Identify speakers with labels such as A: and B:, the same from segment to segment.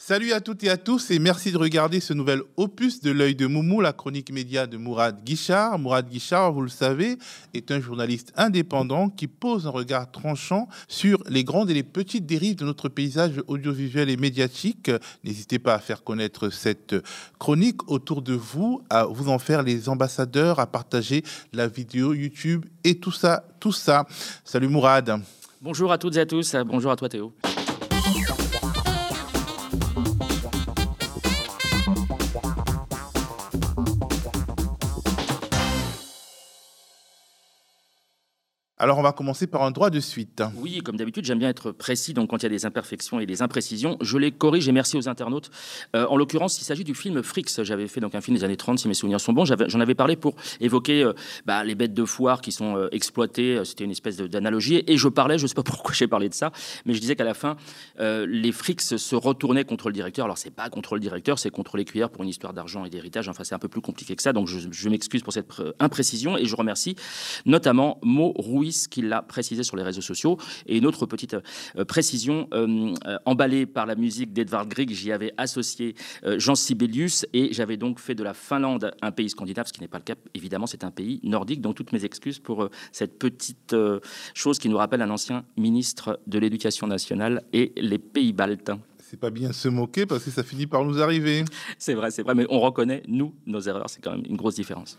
A: Salut à toutes et à tous et merci de regarder ce nouvel opus de l'œil de Moumou, la chronique média de Mourad Guichard. Mourad Guichard, vous le savez, est un journaliste indépendant qui pose un regard tranchant sur les grandes et les petites dérives de notre paysage audiovisuel et médiatique. N'hésitez pas à faire connaître cette chronique autour de vous, à vous en faire les ambassadeurs, à partager la vidéo YouTube et tout ça. Salut Mourad.
B: Bonjour à toutes et à tous, bonjour à toi Théo.
A: Alors, on va commencer par un droit de suite.
B: Oui, comme d'habitude, j'aime bien être précis. Donc, quand il y a des imperfections et des imprécisions, je les corrige et merci aux internautes. En l'occurrence, il s'agit du film Fricks. J'avais fait donc un film des années 30, si mes souvenirs sont bons. J'en avais parlé pour évoquer les bêtes de foire qui sont exploitées. C'était une espèce d'analogie. Et je parlais, je ne sais pas pourquoi j'ai parlé de ça, mais je disais qu'à la fin, les Fricks se retournaient contre le directeur. Alors, c'est pas contre le directeur, c'est contre les cuillères pour une histoire d'argent et d'héritage. Enfin, c'est un peu plus compliqué que ça. Donc, je m'excuse pour cette imprécision et je remercie notamment Mo Ruiz qui l'a précisé sur les réseaux sociaux. Et une autre petite précision, emballée par la musique d'Edvard Grieg, j'y avais associé Jean Sibelius et j'avais donc fait de la Finlande un pays scandinave, ce qui n'est pas le cas, évidemment, c'est un pays nordique. Donc toutes mes excuses pour cette petite chose qui nous rappelle un ancien ministre de l'Éducation nationale et les pays baltes.
A: C'est pas bien se moquer parce que ça finit par nous arriver.
B: C'est vrai, mais on reconnaît, nous, nos erreurs, c'est quand même une grosse différence.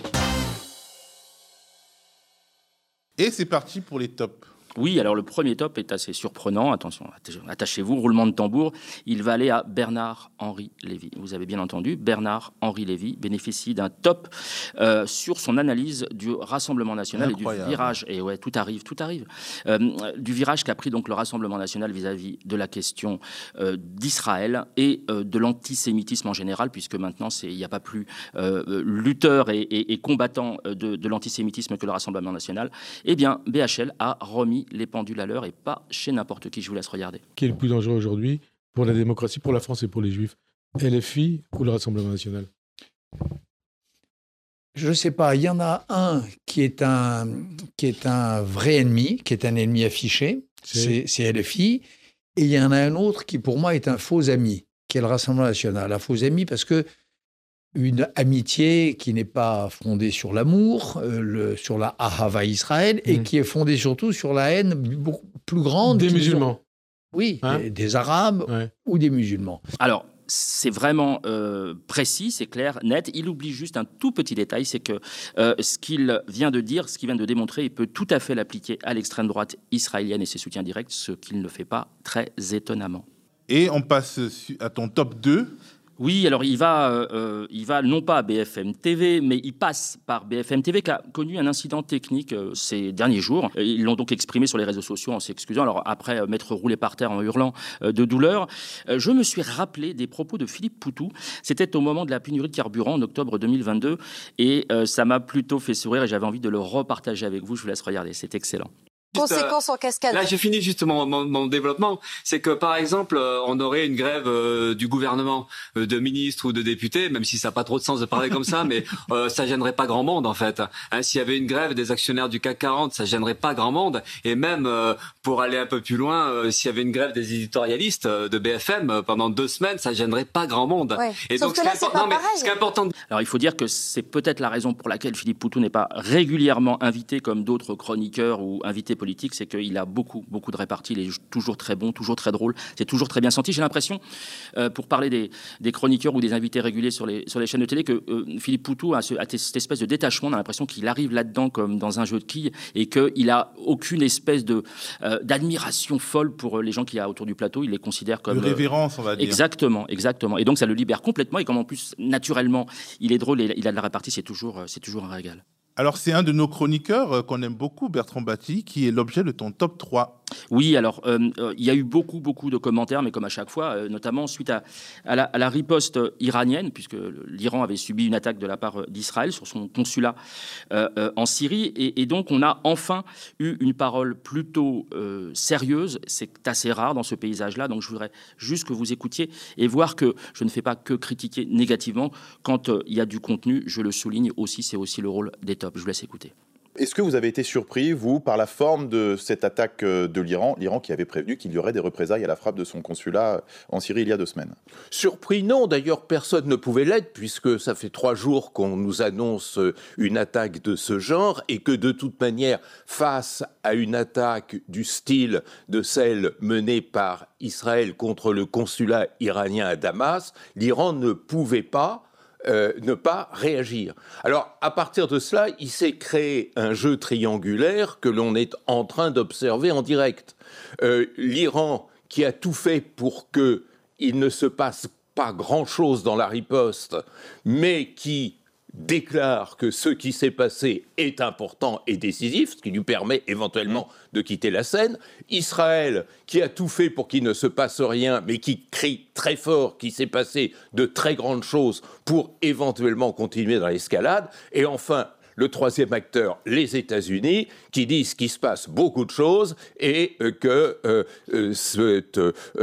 A: Et c'est parti pour les tops.
B: Oui, alors le premier top est assez surprenant. Attention, attachez-vous, roulement de tambour. Il va aller à Bernard-Henri Lévy. Vous avez bien entendu, Bernard-Henri Lévy bénéficie d'un top sur son analyse du Rassemblement national. Incroyable. Et du virage. Et ouais, tout arrive. Du virage qu'a pris donc le Rassemblement national vis-à-vis de la question d'Israël et de l'antisémitisme en général, puisque maintenant, il n'y a pas plus lutteur et combattant de l'antisémitisme que le Rassemblement national. Eh bien, BHL a remis les pendules à l'heure et pas chez n'importe qui. Je vous laisse regarder.
C: Qui est le plus dangereux aujourd'hui pour la démocratie, pour la France et pour les Juifs? LFI ou le Rassemblement national?
D: Je ne sais pas. Il y en a un qui est un vrai ennemi, qui est un ennemi affiché. C'est LFI. Et il y en a un autre qui, pour moi, est un faux ami, qui est le Rassemblement national. Un faux ami parce que une amitié qui n'est pas fondée sur l'amour, sur la Ahava Israël, et qui est fondée surtout sur la haine beaucoup plus grande.
C: Des musulmans.
D: Oui, des Arabes ou des musulmans.
B: Alors, c'est vraiment précis, c'est clair, net. Il oublie juste un tout petit détail, c'est que ce qu'il vient de dire, ce qu'il vient de démontrer, il peut tout à fait l'appliquer à l'extrême droite israélienne et ses soutiens directs, ce qu'il ne fait pas très étonnamment.
A: Et on passe à ton top 2.
B: Oui, alors il va non pas à BFM TV, mais il passe par BFM TV qui a connu un incident technique ces derniers jours. Ils l'ont donc exprimé sur les réseaux sociaux en s'excusant. Alors après m'être roulé par terre en hurlant de douleur, je me suis rappelé des propos de Philippe Poutou. C'était au moment de la pénurie de carburant en octobre 2022 et ça m'a plutôt fait sourire et j'avais envie de le repartager avec vous. Je vous laisse regarder, c'est excellent.
E: Conséquences en cascade. Là, j'ai fini justement mon développement. C'est que, par exemple, on aurait une grève du gouvernement, de ministres ou de députés, même si ça n'a pas trop de sens de parler comme ça, mais ça gênerait pas grand monde, en fait. S'il y avait une grève des actionnaires du CAC 40, ça gênerait pas grand monde. Et même, pour aller un peu plus loin, s'il y avait une grève des éditorialistes de BFM pendant 2 semaines, ça gênerait pas grand monde. Ouais. Et
B: sauf
E: donc, ce qui est important...
B: Alors, il faut dire que c'est peut-être la raison pour laquelle Philippe Poutou n'est pas régulièrement invité comme d'autres chroniqueurs ou invités politique, c'est qu'il a beaucoup de réparties, il est toujours très bon, toujours très drôle, c'est toujours très bien senti. J'ai l'impression, pour parler des chroniqueurs ou des invités réguliers sur les chaînes de télé, que Philippe Poutou a cette espèce de détachement, on a l'impression qu'il arrive là-dedans comme dans un jeu de quilles et qu'il n'a aucune espèce d'admiration folle pour les gens qu'il y a autour du plateau, il les considère comme...
A: De révérence, on va dire.
B: Exactement. Et donc ça le libère complètement et comme en plus, naturellement, il est drôle et il a de la répartie, c'est toujours un régal.
A: Alors, c'est un de nos chroniqueurs qu'on aime beaucoup, Bertrand Batty, qui est l'objet de ton top 3.
B: Oui, alors, il y a eu beaucoup de commentaires, mais comme à chaque fois, notamment suite à la riposte iranienne, puisque l'Iran avait subi une attaque de la part d'Israël sur son consulat en Syrie. Et donc, on a enfin eu une parole plutôt sérieuse. C'est assez rare dans ce paysage-là. Donc, je voudrais juste que vous écoutiez et voir que je ne fais pas que critiquer négativement. Quand il y a du contenu, je le souligne aussi, c'est aussi le rôle des tops. Je vous laisse écouter.
F: Est-ce que vous avez été surpris, vous, par la forme de cette attaque de l'Iran, l'Iran qui avait prévenu qu'il y aurait des représailles à la frappe de son consulat en Syrie il y a 2 semaines?
G: Surpris, non. D'ailleurs, personne ne pouvait l'être, puisque ça fait 3 jours qu'on nous annonce une attaque de ce genre, et que de toute manière, face à une attaque du style de celle menée par Israël contre le consulat iranien à Damas, l'Iran ne pouvait pas ne pas réagir. Alors, à partir de cela, il s'est créé un jeu triangulaire que l'on est en train d'observer en direct. L'Iran, qui a tout fait pour qu'il ne se passe pas grand-chose dans la riposte, mais qui déclare que ce qui s'est passé est important et décisif, ce qui lui permet éventuellement de quitter la scène. Israël, qui a tout fait pour qu'il ne se passe rien, mais qui crie très fort qu'il s'est passé de très grandes choses pour éventuellement continuer dans l'escalade. Et enfin, le troisième acteur, les États-Unis, qui disent qu'il se passe beaucoup de choses et que cette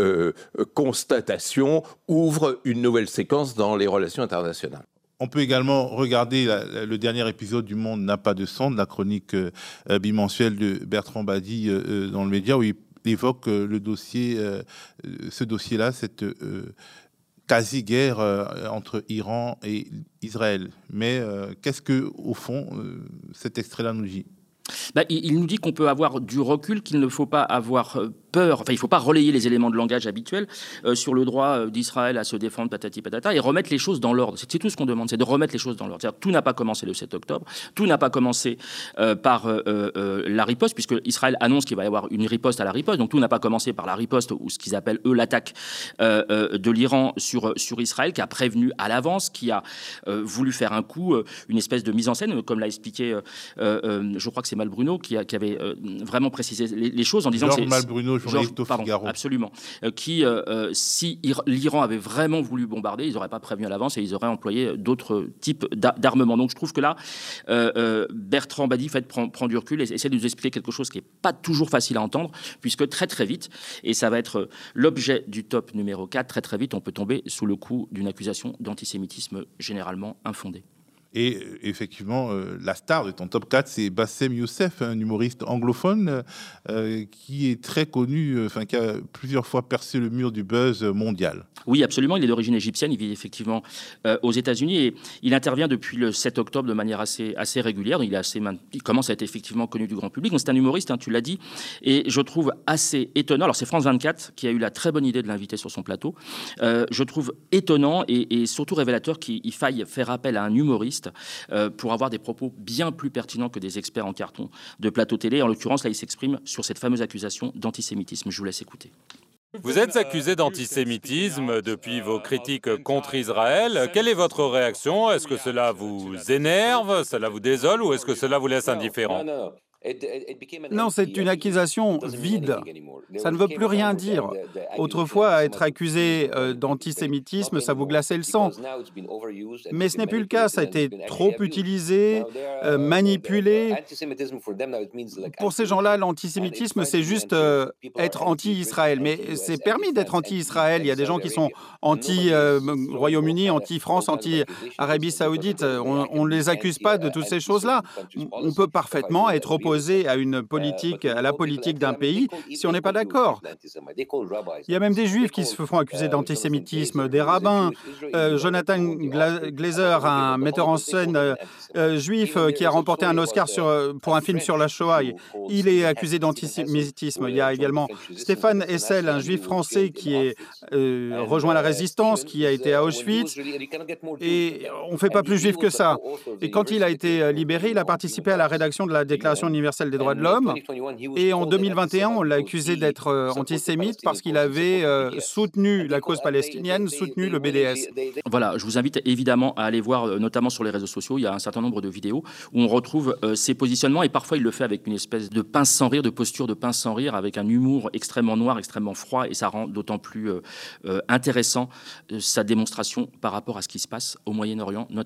G: constatation ouvre une nouvelle séquence dans les relations internationales.
A: On peut également regarder le dernier épisode du Monde n'a pas de sang, de la chronique bimensuelle de Bertrand Badi dans le média, où il évoque le dossier, ce dossier-là, cette quasi-guerre entre Iran et Israël. Mais qu'est-ce que, au fond, cet extrait-là nous dit ?
B: Il nous dit qu'on peut avoir du recul, qu'il ne faut pas avoir peur, enfin il ne faut pas relayer les éléments de langage habituels sur le droit d'Israël à se défendre, patati patata, et remettre les choses dans l'ordre. C'est tout ce qu'on demande, c'est de remettre les choses dans l'ordre. C'est-à-dire, tout n'a pas commencé le 7 octobre, tout n'a pas commencé par la riposte, puisque Israël annonce qu'il va y avoir une riposte à la riposte, donc tout n'a pas commencé par la riposte, ou ce qu'ils appellent eux l'attaque de l'Iran sur Israël, qui a prévenu à l'avance, qui a voulu faire un coup, une espèce de mise en scène, comme l'a expliqué, je crois que c'est Malbruno qui avait vraiment précisé les choses en disant
A: Georges
B: que
A: Malbruno, journaliste au Figaro.
B: Absolument. Si l'Iran avait vraiment voulu bombarder, ils n'auraient pas prévenu à l'avance et ils auraient employé d'autres types d'armements. Donc je trouve que là, Bertrand Badi prend du recul et essaie de nous expliquer quelque chose qui n'est pas toujours facile à entendre, puisque très très vite, et ça va être l'objet du top numéro 4, très très vite, on peut tomber sous le coup d'une accusation d'antisémitisme généralement infondée.
A: Et effectivement, la star de ton top 4, c'est Bassem Youssef, un humoriste anglophone qui est très connu, qui a plusieurs fois percé le mur du buzz mondial.
B: Oui, absolument. Il est d'origine égyptienne. Il vit effectivement aux États-Unis et il intervient depuis le 7 octobre de manière assez régulière. Il commence à être effectivement connu du grand public. Donc c'est un humoriste, tu l'as dit, et je trouve assez étonnant. Alors c'est France 24 qui a eu la très bonne idée de l'inviter sur son plateau. Je trouve étonnant et surtout révélateur qu'il faille faire appel à un humoriste pour avoir des propos bien plus pertinents que des experts en carton de plateau télé. En l'occurrence, là, il s'exprime sur cette fameuse accusation d'antisémitisme. Je vous laisse écouter.
H: Vous êtes accusé d'antisémitisme depuis vos critiques contre Israël. Quelle est votre réaction? Est-ce que cela vous énerve, cela vous désole ou est-ce que cela vous laisse indifférent?
I: Non, c'est une accusation vide. Ça ne veut plus rien dire. Autrefois, être accusé d'antisémitisme, ça vous glaçait le sang. Mais ce n'est plus le cas. Ça a été trop utilisé, manipulé. Pour ces gens-là, l'antisémitisme, c'est juste être anti-Israël. Mais c'est permis d'être anti-Israël. Il y a des gens qui sont anti-Royaume-Uni, anti-France, anti-Arabie Saoudite. On ne les accuse pas de toutes ces choses-là. On peut parfaitement être opposé à la politique d'un pays si on n'est pas d'accord. Il y a même des juifs qui se font accuser d'antisémitisme, des rabbins. Jonathan Glazer, un metteur en scène juif qui a remporté un Oscar pour un film sur la Shoah, il est accusé d'antisémitisme. Il y a également Stéphane Hessel, un juif français qui a rejoint la résistance, qui a été à Auschwitz. Et on ne fait pas plus juif que ça. Et quand il a été libéré, il a participé à la rédaction de la Déclaration universelle des droits de l'homme. Et en 2021, on l'a accusé d'être antisémite parce qu'il avait soutenu la cause palestinienne, soutenu le BDS.
B: Voilà, je vous invite évidemment à aller voir, notamment sur les réseaux sociaux, il y a un certain nombre de vidéos où on retrouve ces positionnements et parfois il le fait avec une espèce de pince sans rire, de posture de pince sans rire, avec un humour extrêmement noir, extrêmement froid et ça rend d'autant plus intéressant sa démonstration par rapport à ce qui se passe au Moyen-Orient notamment.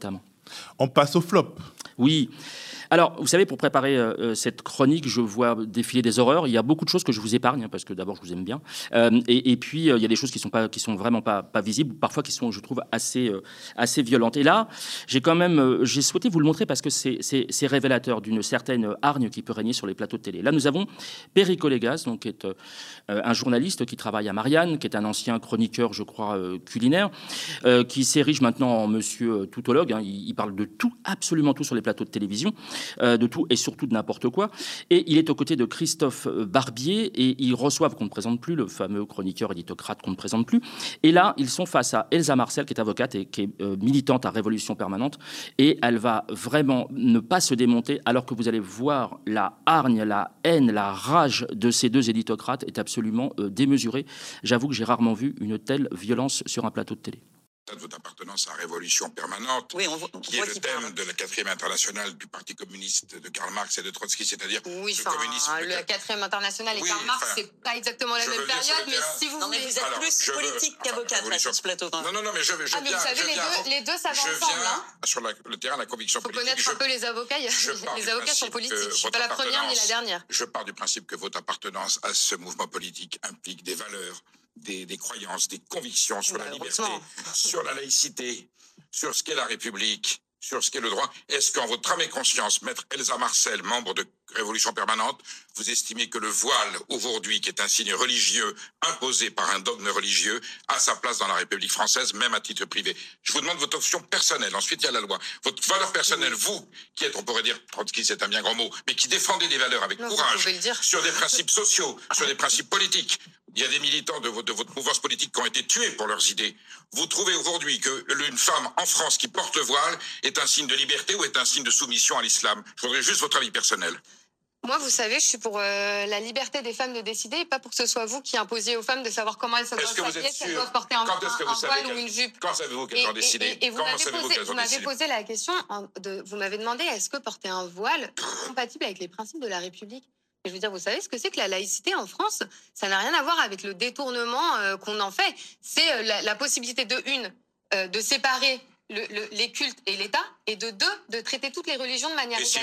A: On passe au flop.
B: Oui. Alors, vous savez, pour préparer cette chronique, je vois défiler des horreurs. Il y a beaucoup de choses que je vous épargne, parce que d'abord, je vous aime bien. Et puis, il y a des choses qui sont vraiment pas visibles, parfois qui sont, je trouve, assez violentes. Et là, j'ai souhaité vous le montrer parce que c'est révélateur d'une certaine hargne qui peut régner sur les plateaux de télé. Là, nous avons Perico Légas, donc, qui est un journaliste qui travaille à Marianne, qui est un ancien chroniqueur, je crois, culinaire, qui s'érige maintenant en monsieur toutologue. Hein. Il parle de tout, absolument tout sur les plateaux de télévision. De tout et surtout de n'importe quoi. Et il est aux côtés de Christophe Barbier et ils reçoivent, qu'on ne présente plus, le fameux chroniqueur éditocrate qu'on ne présente plus. Et là, ils sont face à Elsa Marcel, qui est avocate et qui est militante à Révolution Permanente. Et elle va vraiment ne pas se démonter, alors que vous allez voir la hargne, la haine, la rage de ces deux éditocrates est absolument démesurée. J'avoue que j'ai rarement vu une telle violence sur un plateau de télé.
J: De votre appartenance à Révolution Permanente, qui est le thème de la 4e internationale du Parti communiste de Karl Marx et de Trotsky, c'est-à-dire
K: le 4e internationale et Karl Marx, c'est pas exactement la même période, mais si vous voulez...
L: vous êtes plus politique qu'avocate là sur ce plateau.
J: Non, mais je viens...
K: mais vous savez, les deux ça va ensemble.
J: Sur le terrain de la conviction politique.
K: Il faut connaître un peu les avocats. Les avocats sont politiques. Je ne suis pas la première ni la dernière.
J: Je pars du principe que votre appartenance à ce mouvement politique implique des valeurs, des croyances, des convictions sur la liberté, sur la laïcité, sur ce qu'est la République, sur ce qu'est le droit. Est-ce qu'en votre âme et conscience, maître Elsa Marcel, membre de Révolution Permanente, vous estimez que le voile, aujourd'hui, qui est un signe religieux imposé par un dogme religieux, a sa place dans la République française, même à titre privé? Je vous demande votre option personnelle. Ensuite, il y a la loi. Votre valeur personnelle, vous, qui êtes, on pourrait dire, Trotsky, c'est un bien grand mot, mais qui défendez des valeurs avec courage, sur des principes sociaux, sur des principes politiques. Il y a des militants de votre mouvance politique qui ont été tués pour leurs idées. Vous trouvez aujourd'hui qu'une femme en France qui porte le voile est un signe de liberté ou est un signe de soumission à l'islam? Je voudrais juste votre avis personnel.
K: Moi, vous savez, je suis pour la liberté des femmes de décider, et pas pour que ce soit vous qui imposiez aux femmes de savoir comment elles doivent s'habiller, si elles doivent porter un voile ou une jupe.
J: Quand savez-vous qu'elles ont décidé?
K: Et vous m'avez posé la question, vous m'avez demandé, est-ce que porter un voile est compatible avec les principes de la République? Et je veux dire, vous savez ce que c'est que la laïcité en France? Ça n'a rien à voir avec le détournement qu'on en fait. C'est la possibilité de séparer les cultes et l'État, et de traiter toutes les religions de manière égalitaire.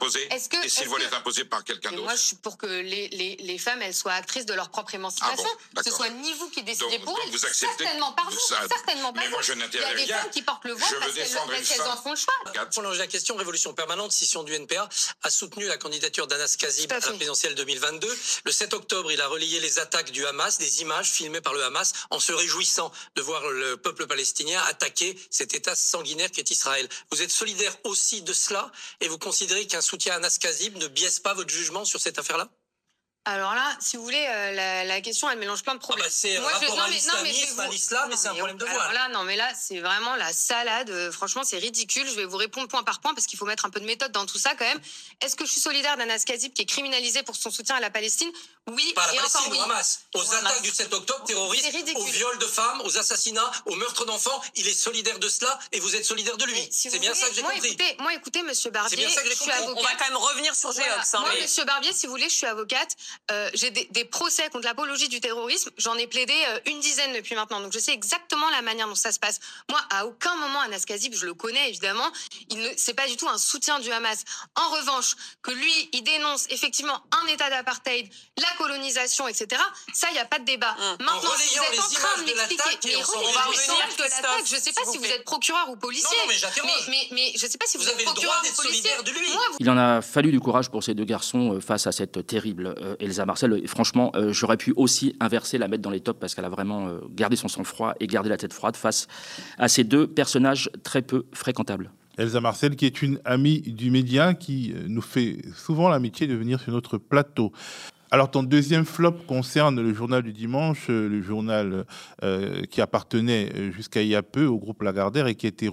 J: Et si le voile est imposé par quelqu'un d'autre?
K: Moi, je suis pour que les femmes, elles soient actrices de leur propre émancipation. Que ce soit ni vous qui décidez pour elles, certainement pas vous. Certainement pas.
J: Mais moi, je n'interdis rien.
K: Il y a des femmes qui portent le voile parce qu'elles en font le choix.
L: Pour prolonger la question, Révolution Permanente, scission du NPA, a soutenu la candidature d'Anas Kazib à la présidentielle 2022. Le 7 octobre, il a relayé les attaques du Hamas, des images filmées par le Hamas, en se réjouissant de voir le peuple palestinien attaquer cet État sanguinaire qu'est Israël. Vous êtes solidaire aussi de cela et vous considérez qu'un soutien à Anas Kazib ne biaise pas votre jugement sur cette affaire-là?
K: Alors là, si vous voulez, la question, elle mélange plein de problèmes.
L: C'est rapport à l'islamisme, à l'islam, mais c'est un problème de voile.
K: Alors là, non, mais là, c'est vraiment la salade. Franchement, c'est ridicule. Je vais vous répondre point par point parce qu'il faut mettre un peu de méthode dans tout ça quand même. Est-ce que je suis solidaire d'Anas Kazib qui est criminalisé pour son soutien à la Palestine? Oui,
L: pas à la Palestine, au Hamas. Aux attaques du 7 octobre terroristes, aux viols de femmes, aux assassinats, aux meurtres d'enfants. Il est solidaire de cela et vous êtes solidaire de lui. C'est bien ça que j'ai compris.
K: Moi, écoutez, monsieur Barbier, je suis avocate.
L: On va quand même revenir sur Géox.
K: Moi, monsieur Barbier, si vous voulez, je suis avocate. J'ai des procès contre l'apologie du terrorisme. J'en ai plaidé une dizaine depuis maintenant. Donc, je sais exactement la manière dont ça se passe. Moi, à aucun moment, Anas Kazib, je le connais évidemment, c'est pas du tout un soutien du Hamas. En revanche, que lui, il dénonce effectivement un état d'apartheid, la colonisation, etc. Ça, il n'y a pas de débat. Maintenant, si vous êtes en train de m'expliquer,
L: on va revenir
K: de l'attaque, je ne sais pas si vous êtes procureur ou policier.
L: Non, mais j'interroge.
K: Mais je ne sais pas si vous êtes procureur
L: ou policier.
K: De lui.
B: Il en a fallu du courage pour ces deux garçons face à cette terrible Elsa Marcel. Et franchement, j'aurais pu aussi inverser, la mettre dans les tops parce qu'elle a vraiment gardé son sang-froid et gardé la tête froide face à ces deux personnages très peu fréquentables.
A: Elsa Marcel, qui est une amie du média, qui nous fait souvent l'amitié de venir sur notre plateau. Alors, ton deuxième flop concerne le journal du dimanche, le journal qui appartenait jusqu'à il y a peu au groupe Lagardère et qui a été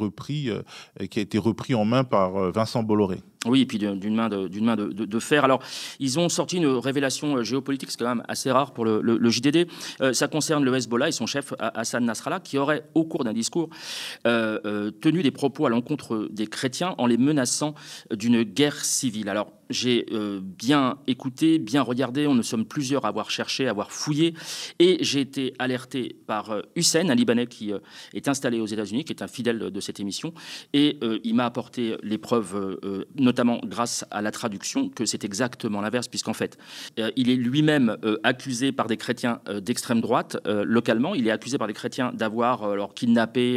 A: repris en main par Vincent Bolloré.
B: Oui, et puis d'une main de fer. Alors, ils ont sorti une révélation géopolitique, c'est quand même assez rare pour le JDD. Ça concerne le Hezbollah et son chef Hassan Nasrallah, qui aurait, au cours d'un discours, tenu des propos à l'encontre des chrétiens en les menaçant d'une guerre civile. Alors, j'ai bien écouté, bien regardé. Nous sommes plusieurs à avoir cherché, à avoir fouillé. Et j'ai été alerté par Hussein, un Libanais qui est installé aux États-Unis, qui est un fidèle de cette émission. Et il m'a apporté les preuves, notamment grâce à la traduction, que c'est exactement l'inverse, puisqu'en fait, il est lui-même accusé par des chrétiens d'extrême droite, localement. Il est accusé par des chrétiens d'avoir kidnappé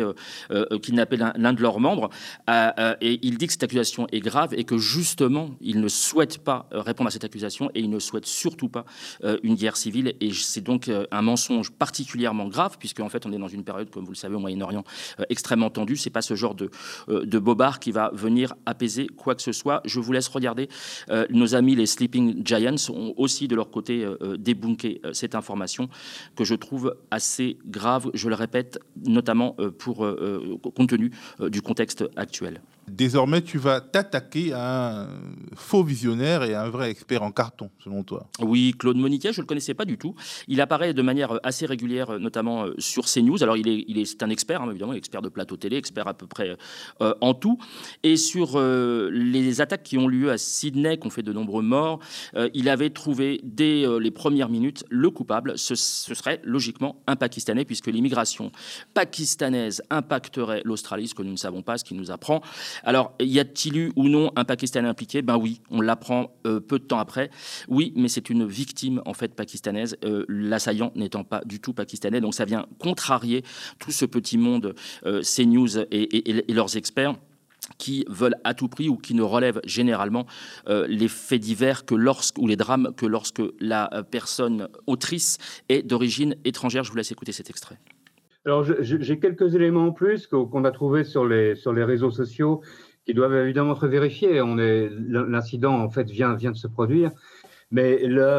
B: l'un de leurs membres. Et il dit que cette accusation est grave et que justement, il ne souhaite pas répondre à cette accusation et il ne souhaite surtout pas une guerre civile. Et c'est donc un mensonge particulièrement grave, puisque en fait, on est dans une période, comme vous le savez, au Moyen-Orient, extrêmement tendue. C'est pas ce genre de bobard qui va venir apaiser quoi que ce soit. Je vous laisse regarder. Nos amis, les Sleeping Giants, ont aussi de leur côté débunké cette information que je trouve assez grave, je le répète, notamment compte tenu du contexte actuel.
A: Désormais, tu vas t'attaquer à un faux visionnaire et à un vrai expert en carton, selon toi.
B: Oui, Claude Moniquet, je ne le connaissais pas du tout. Il apparaît de manière assez régulière, notamment sur CNews. Alors, c'est un expert, hein, évidemment, expert de plateau télé, expert à peu près en tout. Et sur les attaques qui ont lieu à Sydney, qui ont fait de nombreux morts, il avait trouvé dès les premières minutes le coupable. Ce serait logiquement un Pakistanais, puisque l'immigration pakistanaise impacterait l'Australie, ce que nous ne savons pas, ce qu'il nous apprend. Alors, y a-t-il eu ou non un Pakistanais impliqué ? Ben oui, on l'apprend peu de temps après. Oui, mais c'est une victime, en fait, pakistanaise, l'assaillant n'étant pas du tout pakistanais. Donc, ça vient contrarier tout ce petit monde CNews et leurs experts qui veulent à tout prix ou qui ne relèvent généralement les faits divers ou les drames que lorsque la personne autrice est d'origine étrangère. Je vous laisse écouter cet extrait.
M: Alors, j'ai quelques éléments en plus qu'on a trouvés sur les réseaux sociaux qui doivent évidemment être vérifiés. L'incident, en fait, vient de se produire. Mais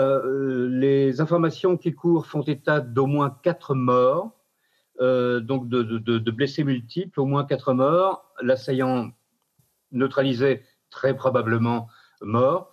M: les informations qui courent font état d'au moins 4 morts, donc de blessés multiples, au moins 4 morts. L'assaillant neutralisé, très probablement mort,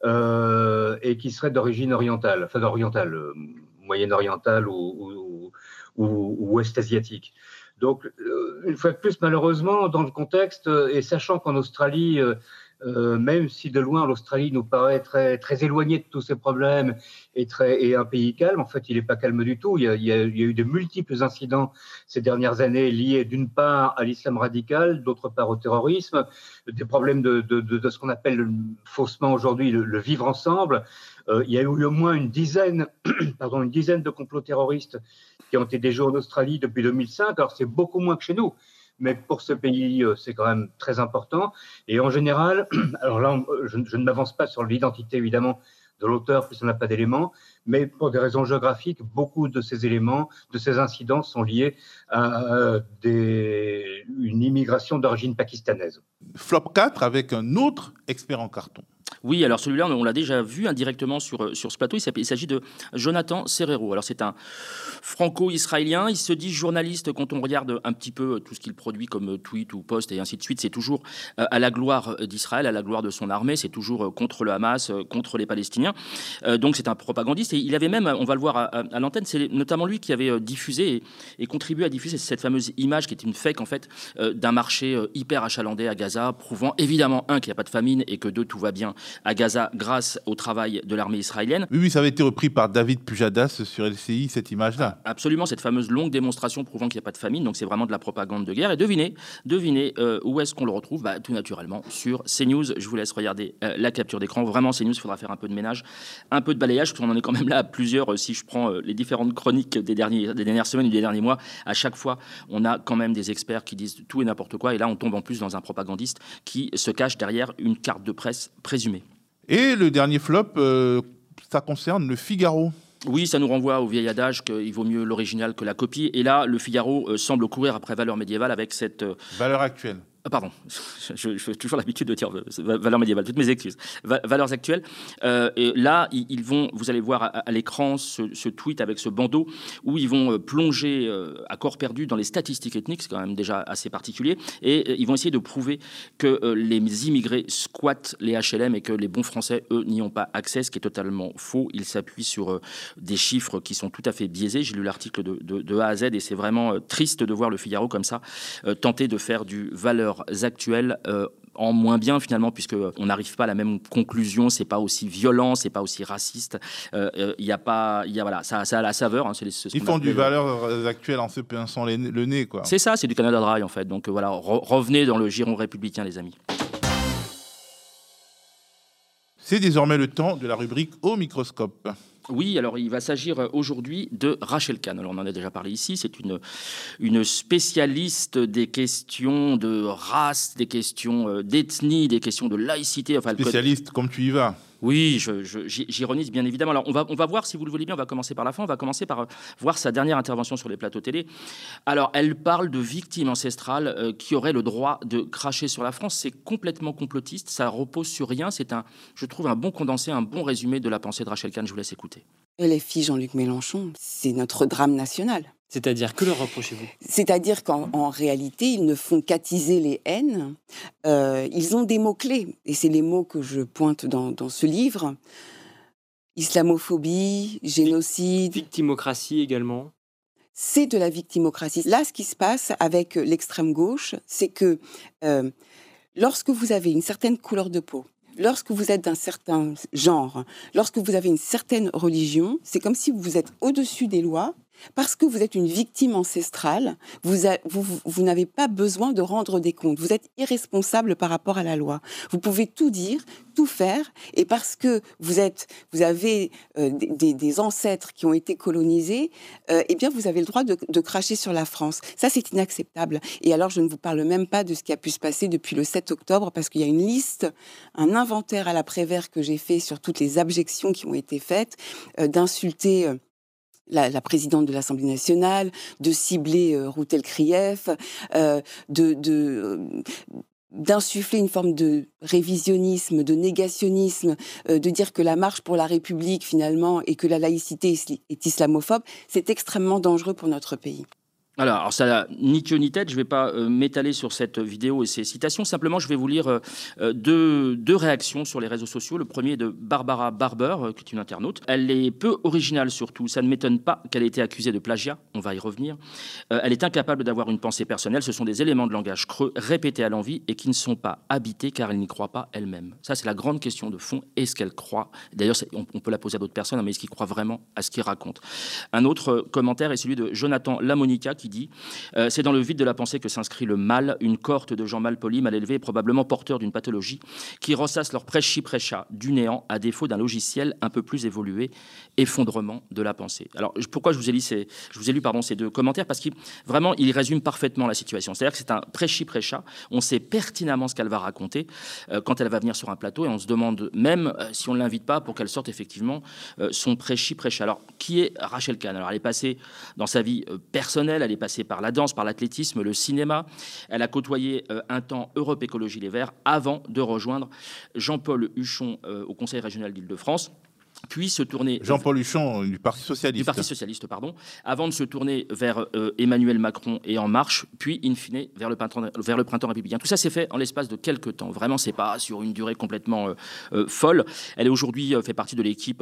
M: et qui serait d'origine orientale, moyenne-orientale ou ouest-asiatique. Donc, une fois de plus, malheureusement, dans le contexte, et sachant qu'en Australie, même si de loin l'Australie nous paraît très, très éloignée de tous ces problèmes et un pays calme, en fait, il n'est pas calme du tout. Il y a eu de multiples incidents ces dernières années liés d'une part à l'islam radical, d'autre part au terrorisme, des problèmes de ce qu'on appelle faussement aujourd'hui le vivre ensemble. Il y a eu au moins une dizaine de complots terroristes qui ont été déjoués en Australie depuis 2005. Alors, c'est beaucoup moins que chez nous. Mais pour ce pays, c'est quand même très important. Et en général, alors là, je ne m'avance pas sur l'identité, évidemment, de l'auteur, puisqu'on n'a pas d'éléments, mais pour des raisons géographiques, beaucoup de ces éléments, de ces incidents sont liés à une immigration d'origine pakistanaise.
A: Flop 4 avec un autre expert en carton.
B: Oui, alors celui-là, on l'a déjà vu indirectement sur ce plateau. Il s'agit de Jonathan Serrero. Alors, c'est un franco-israélien. Il se dit journaliste. Quand on regarde un petit peu tout ce qu'il produit comme tweet ou post et ainsi de suite, c'est toujours à la gloire d'Israël, à la gloire de son armée. C'est toujours contre le Hamas, contre les Palestiniens. Donc, c'est un propagandiste. Et il avait même, on va le voir à l'antenne, c'est notamment lui qui avait diffusé et contribué à diffuser cette fameuse image qui est une fake, en fait, d'un marché hyper achalandé à Gaza, prouvant évidemment, qu'il n'y a pas de famine et que tout va bien à Gaza grâce au travail de l'armée israélienne.
A: Oui, ça avait été repris par David Pujadas sur LCI, cette image-là.
B: Absolument, cette fameuse longue démonstration prouvant qu'il n'y a pas de famine, donc c'est vraiment de la propagande de guerre. Et devinez où est-ce qu'on le retrouve ? Tout naturellement sur CNews. Je vous laisse regarder la capture d'écran. Vraiment, CNews, il faudra faire un peu de ménage, un peu de balayage, parce qu'on en est quand même là à plusieurs. Si je prends les différentes chroniques des dernières semaines ou des derniers mois, à chaque fois, on a quand même des experts qui disent tout et n'importe quoi. Et là, on tombe en plus dans un propagandiste qui se cache derrière une carte de presse présumée.
A: Et le dernier flop, ça concerne Le Figaro.
B: Oui, ça nous renvoie au vieil adage qu'il vaut mieux l'original que la copie. Et là, Le Figaro semble courir après Valeurs médiévales avec cette...
A: Valeur actuelle.
B: Pardon, je fais toujours l'habitude de dire valeurs médiévales, toutes mes excuses. Valeurs actuelles. Et là, vous allez voir à l'écran ce tweet avec ce bandeau où ils vont plonger à corps perdu dans les statistiques ethniques, c'est quand même déjà assez particulier, et ils vont essayer de prouver que les immigrés squattent les HLM et que les bons Français, eux, n'y ont pas accès, ce qui est totalement faux. Ils s'appuient sur des chiffres qui sont tout à fait biaisés. J'ai lu l'article de A à Z et c'est vraiment triste de voir Le Figaro comme ça tenter de faire du valeur actuelles en moins bien finalement, puisque on n'arrive pas à la même conclusion. C'est pas aussi violent, c'est pas aussi raciste. Voilà, ça a la saveur. Hein,
A: ils font du valeur actuelle en se pinçant le nez, quoi.
B: C'est ça, c'est du Canada Dry en fait. Donc voilà, revenez dans le giron républicain, les amis.
A: C'est désormais le temps de la rubrique Au microscope.
B: Oui, alors il va s'agir aujourd'hui de Rachel Kahn. Alors on en a déjà parlé ici, c'est une spécialiste des questions de race, des questions d'ethnie, des questions de laïcité. Enfin,
A: spécialiste comme tu y vas.
B: Oui, j'ironise bien évidemment. Alors on va voir, si vous le voulez bien, on va commencer par la fin, on va commencer par voir sa dernière intervention sur les plateaux télé. Alors elle parle de victimes ancestrales qui auraient le droit de cracher sur la France. C'est complètement complotiste, ça repose sur rien. C'est je trouve un bon condensé, un bon résumé de la pensée de Rachel Kahn. Je vous laisse écouter.
N: LFI Jean-Luc Mélenchon, c'est notre drame national.
O: C'est-à-dire, que leur reprochez-vous ?
N: C'est-à-dire qu'en réalité, ils ne font qu'attiser les haines. Ils ont des mots-clés, et c'est les mots que je pointe dans ce livre. Islamophobie, génocide...
O: Victimocratie également.
N: C'est de la victimocratie. Là, ce qui se passe avec l'extrême gauche, c'est que lorsque vous avez une certaine couleur de peau, lorsque vous êtes d'un certain genre, lorsque vous avez une certaine religion, c'est comme si vous êtes au-dessus des lois. Parce que vous êtes une victime ancestrale, vous n'avez pas besoin de rendre des comptes. Vous êtes irresponsable par rapport à la loi. Vous pouvez tout dire, tout faire, et parce que vous avez des ancêtres qui ont été colonisés, eh bien vous avez le droit de cracher sur la France. Ça, c'est inacceptable. Et alors, je ne vous parle même pas de ce qui a pu se passer depuis le 7 octobre, parce qu'il y a une liste, un inventaire à la Prévert que j'ai fait sur toutes les abjections qui ont été faites, d'insulter... La présidente de l'Assemblée nationale, de cibler Routel Krief, d'insuffler une forme de révisionnisme, de négationnisme, de dire que la marche pour la République, finalement, et que la laïcité est islamophobe, c'est extrêmement dangereux pour notre pays.
B: Alors ça n'a ni queue ni tête, je ne vais pas m'étaler sur cette vidéo et ces citations, simplement je vais vous lire deux réactions sur les réseaux sociaux. Le premier est de Barbara Barber, qui est une internaute. Elle est peu originale surtout, ça ne m'étonne pas qu'elle ait été accusée de plagiat, on va y revenir. Elle est incapable d'avoir une pensée personnelle, ce sont des éléments de langage creux, répétés à l'envi et qui ne sont pas habités car elle n'y croit pas elle-même. Ça c'est la grande question de fond, est-ce qu'elle croit ? D'ailleurs on peut la poser à d'autres personnes, mais est-ce qu'il croit vraiment à ce qu'il raconte ? Un autre commentaire est celui de Jonathan Lamonica, qui dit « C'est dans le vide de la pensée que s'inscrit le mal, une cohorte de gens mal polis, mal élevés, probablement porteurs d'une pathologie, qui ressassent leur prêchi-prêcha du néant à défaut d'un logiciel un peu plus évolué, effondrement de la pensée. » Alors, pourquoi je vous ai lu ces deux commentaires ? Parce qu'ils résument parfaitement la situation. C'est-à-dire que c'est un prêchi-prêcha, on sait pertinemment ce qu'elle va raconter quand elle va venir sur un plateau, et on se demande même si on ne l'invite pas pour qu'elle sorte effectivement son prêchi-prêcha. Alors, qui est Rachel Kahn ? Alors, elle est passée dans sa vie personnelle, elle est passée par la danse, par l'athlétisme, le cinéma. Elle a côtoyé un temps Europe Écologie Les Verts avant de rejoindre Jean-Paul Huchon au Conseil régional d'Île-de-France. Puis se tourner...
A: Jean-Paul Huchon, du Parti Socialiste.
B: Du Parti Socialiste, pardon. Avant de se tourner vers Emmanuel Macron et En Marche, puis, in fine, vers le printemps républicain. Tout ça s'est fait en l'espace de quelques temps. Vraiment, c'est pas sur une durée complètement folle. Elle est aujourd'hui fait partie de l'équipe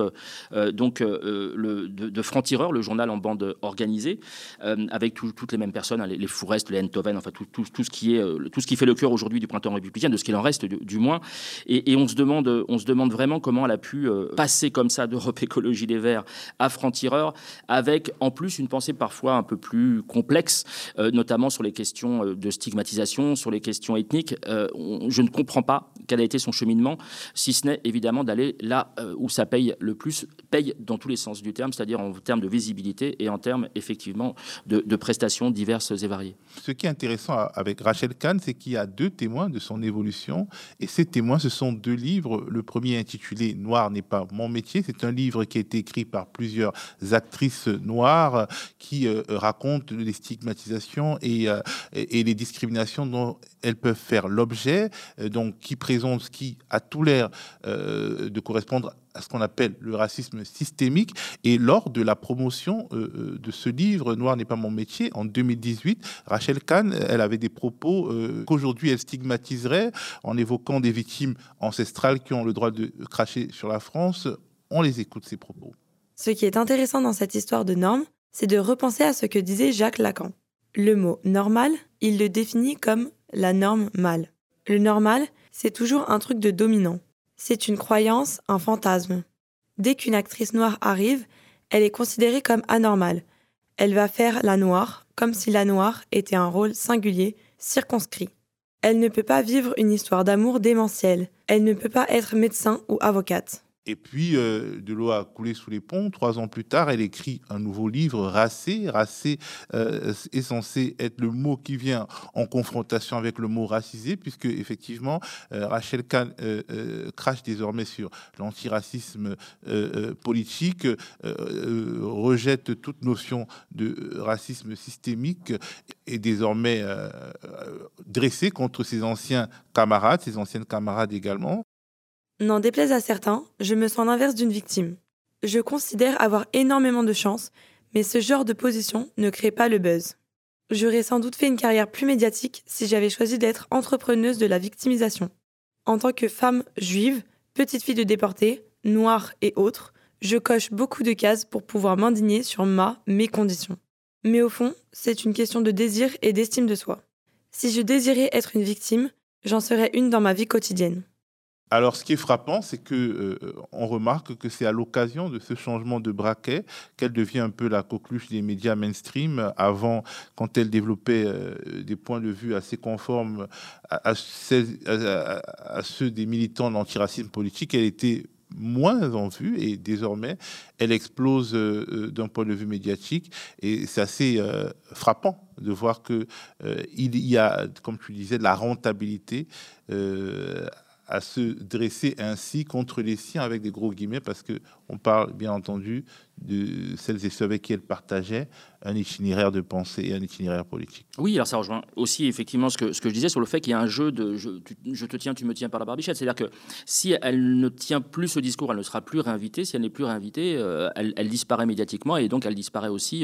B: de Franc-Tireur, le journal en bande organisée, avec toutes les mêmes personnes, les Fourest, les Enthoven, enfin tout ce qui fait le cœur aujourd'hui du printemps républicain, de ce qu'il en reste du moins. Et on se demande vraiment comment elle a pu passer comme ça d'Europe Écologie Les Verts à Franc-Tireur, avec en plus une pensée parfois un peu plus complexe, notamment sur les questions de stigmatisation, sur les questions ethniques. Je ne comprends pas quel a été son cheminement, si ce n'est évidemment d'aller là où ça paye le plus, paye dans tous les sens du terme, c'est-à-dire en termes de visibilité et en termes effectivement de prestations diverses et variées.
A: Ce qui est intéressant avec Rachel Kahn, c'est qu'il y a deux témoins de son évolution, et ces témoins, ce sont deux livres. Le premier intitulé « Noir n'est pas mon métier », c'est un livre qui a été écrit par plusieurs actrices noires qui racontent les stigmatisations et les discriminations dont elles peuvent faire l'objet, donc qui présente ce qui a tout l'air de correspondre à ce qu'on appelle le racisme systémique. Et lors de la promotion de ce livre, Noir n'est pas mon métier, en 2018, Rachel Kahn, elle avait des propos qu'aujourd'hui elle stigmatiserait en évoquant des victimes ancestrales qui ont le droit de cracher sur la France. On les écoute, ces propos.
P: Ce qui est intéressant dans cette histoire de normes, c'est de repenser à ce que disait Jacques Lacan. Le mot « normal », il le définit comme la norme mâle. Le normal, c'est toujours un truc de dominant. C'est une croyance, un fantasme. Dès qu'une actrice noire arrive, elle est considérée comme anormale. Elle va faire la noire, comme si la noire était un rôle singulier, circonscrit. Elle ne peut pas vivre une histoire d'amour démentielle. Elle ne peut pas être médecin ou avocate.
A: Et puis, de l'eau a coulé sous les ponts. 3 ans plus tard, elle écrit un nouveau livre, Racé. Racé est censé être le mot qui vient en confrontation avec le mot racisé, puisque effectivement, Rachel Kahn crache désormais sur l'antiracisme politique, rejette toute notion de racisme systémique, et désormais dressée contre ses anciens camarades, ses anciennes camarades également.
P: N'en déplaise à certains, je me sens l'inverse d'une victime. Je considère avoir énormément de chance, mais ce genre de position ne crée pas le buzz. J'aurais sans doute fait une carrière plus médiatique si j'avais choisi d'être entrepreneuse de la victimisation. En tant que femme juive, petite fille de déportés, noire et autres, je coche beaucoup de cases pour pouvoir m'indigner sur mes conditions. Mais au fond, c'est une question de désir et d'estime de soi. Si je désirais être une victime, j'en serais une dans ma vie quotidienne.
A: Alors, ce qui est frappant, c'est que on remarque que c'est à l'occasion de ce changement de braquet qu'elle devient un peu la coqueluche des médias mainstream. Avant, quand elle développait des points de vue assez conformes à ceux des militants de l'antiracisme politique, elle était moins en vue, et désormais, elle explose d'un point de vue médiatique, et c'est assez frappant de voir que il y a, comme tu disais, de la rentabilité à se dresser ainsi contre les siens, avec des gros guillemets, parce que on parle bien entendu de celles et ceux avec qui elle partageait un itinéraire de pensée et un itinéraire politique.
B: Oui, alors ça rejoint aussi effectivement ce que je disais sur le fait qu'il y a un jeu de je te tiens, tu me tiens par la barbichette. C'est-à-dire que si elle ne tient plus ce discours, elle ne sera plus réinvitée. Si elle n'est plus réinvitée, elle disparaît médiatiquement, et donc elle disparaît aussi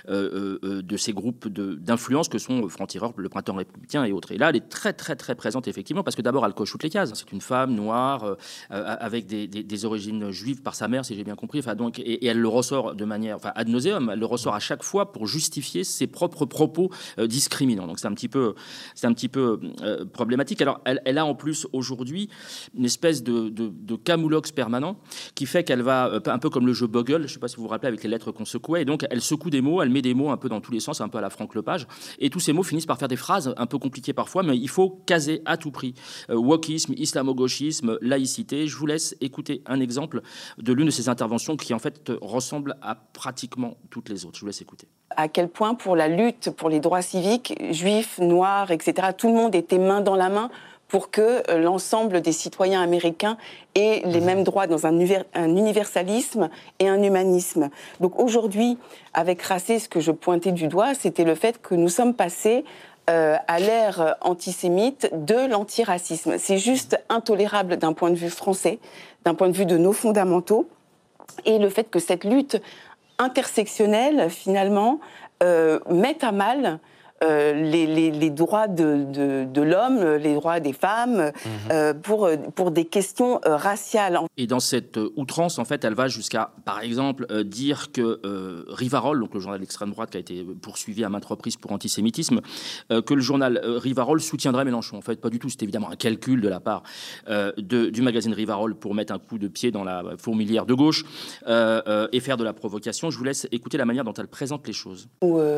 B: de ces groupes d'influence que sont Franc-Tireur, le Printemps républicain et autres. Et là, elle est très très très présente effectivement, parce que d'abord elle coche toutes les cases. C'est une femme noire avec des origines juives par sa mère, si j'ai bien compris. Enfin, donc, et elle le ressort de manière, enfin, ad nauseum, elle le ressort à chaque fois pour justifier ses propres propos discriminants. Donc c'est un petit peu problématique. Alors elle a en plus aujourd'hui une espèce de camoulox permanent qui fait qu'elle va un peu comme le jeu Boggle, je ne sais pas si vous vous rappelez, avec les lettres qu'on secouait, et donc elle secoue des mots, elle met des mots un peu dans tous les sens, un peu à la Franck Lepage, et tous ces mots finissent par faire des phrases un peu compliquées parfois, mais il faut caser à tout prix wokisme, islamo-gauchisme, laïcité. Je vous laisse écouter un exemple de l'une de ces interventions qui en fait ressemble à pratiquement toutes les autres. Je vous laisse écouter.
N: À quel point pour la lutte pour les droits civiques, juifs, noirs, etc., tout le monde était main dans la main pour que l'ensemble des citoyens américains aient les mêmes droits dans un universalisme et un humanisme. Donc aujourd'hui, avec Racé, ce que je pointais du doigt, c'était le fait que nous sommes passés à l'ère antisémite de l'antiracisme. C'est juste intolérable d'un point de vue français, d'un point de vue de nos fondamentaux, et le fait que cette lutte intersectionnelle, finalement, mette à mal les droits de l'homme, les droits des femmes, pour des questions raciales. Et
B: dans cette outrance, en fait, elle va jusqu'à, par exemple, dire que Rivarol, donc le journal d'extrême droite qui a été poursuivi à maintes reprises pour antisémitisme, que le journal Rivarol soutiendrait Mélenchon. En fait, pas du tout. C'est évidemment un calcul de la part du magazine Rivarol pour mettre un coup de pied dans la fourmilière de gauche et faire de la provocation. Je vous laisse écouter la manière dont elle présente les choses.